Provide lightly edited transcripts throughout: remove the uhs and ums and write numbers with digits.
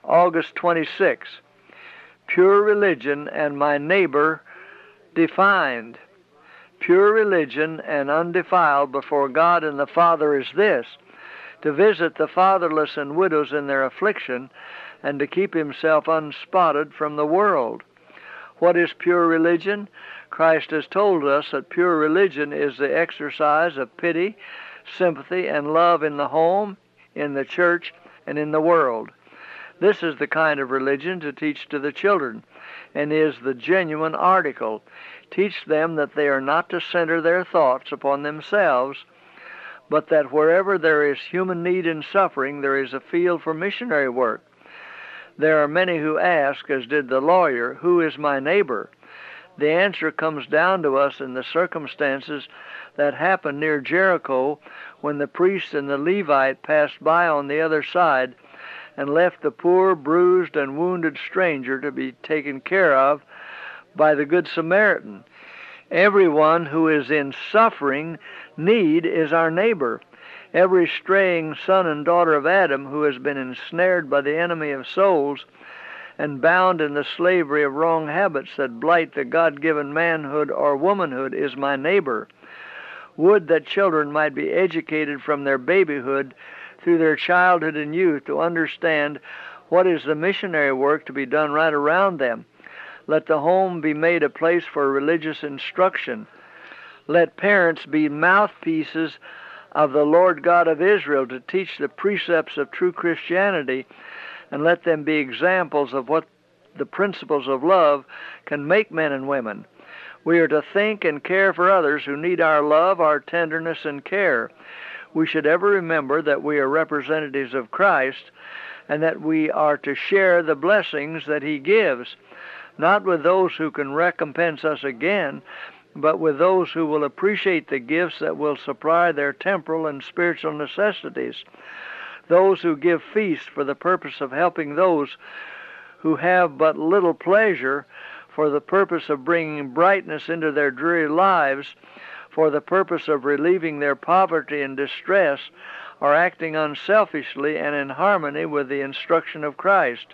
August 26. Pure religion and my neighbor defined. Pure religion and undefiled before God and the Father is this: to visit the fatherless and widows in their affliction, and to keep himself unspotted from the world. What is pure religion? Christ has told us that pure religion is the exercise of pity, sympathy, and love in the home, in the church, and in the world. This is the kind of religion to teach to the children, and is the genuine article. Teach them that they are not to center their thoughts upon themselves, but that wherever there is human need and suffering, there is a field for missionary work. There are many who ask, as did the lawyer, "Who is my neighbor?" The answer comes down to us in the circumstances that happened near Jericho when the priest and the Levite passed by on the other side and left the poor, bruised, and wounded stranger to be taken care of by the Good Samaritan. Everyone who is in suffering need is our neighbor. Every straying son and daughter of Adam who has been ensnared by the enemy of souls and bound in the slavery of wrong habits that blight the God-given manhood or womanhood is my neighbor. Would that children might be educated from their babyhood through their childhood and youth to understand what is the missionary work to be done right around them. Let the home be made a place for religious instruction. Let parents be mouthpieces of the Lord God of Israel to teach the precepts of true Christianity, and let them be examples of what the principles of love can make men and women. We are to think and care for others who need our love, our tenderness, and care. We should ever remember that we are representatives of Christ, and that we are to share the blessings that He gives, not with those who can recompense us again, but with those who will appreciate the gifts that will supply their temporal and spiritual necessities. Those who give feasts for the purpose of helping those who have but little pleasure, for the purpose of bringing brightness into their dreary lives, for the purpose of relieving their poverty and distress, are acting unselfishly and in harmony with the instruction of Christ.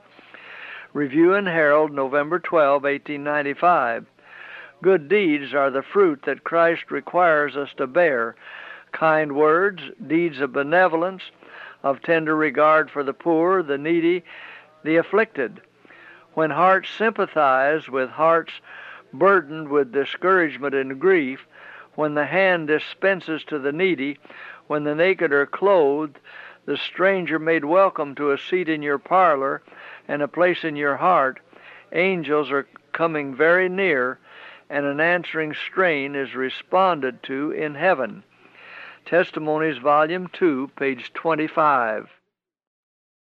Review and Herald, November 12, 1895. Good deeds are the fruit that Christ requires us to bear. Kind words, deeds of benevolence, of tender regard for the poor, the needy, the afflicted. When hearts sympathize with hearts burdened with discouragement and grief, when the hand dispenses to the needy, when the naked are clothed, the stranger made welcome to a seat in your parlor and a place in your heart, angels are coming very near, and an answering strain is responded to in heaven. Testimonies, Volume 2, page 25.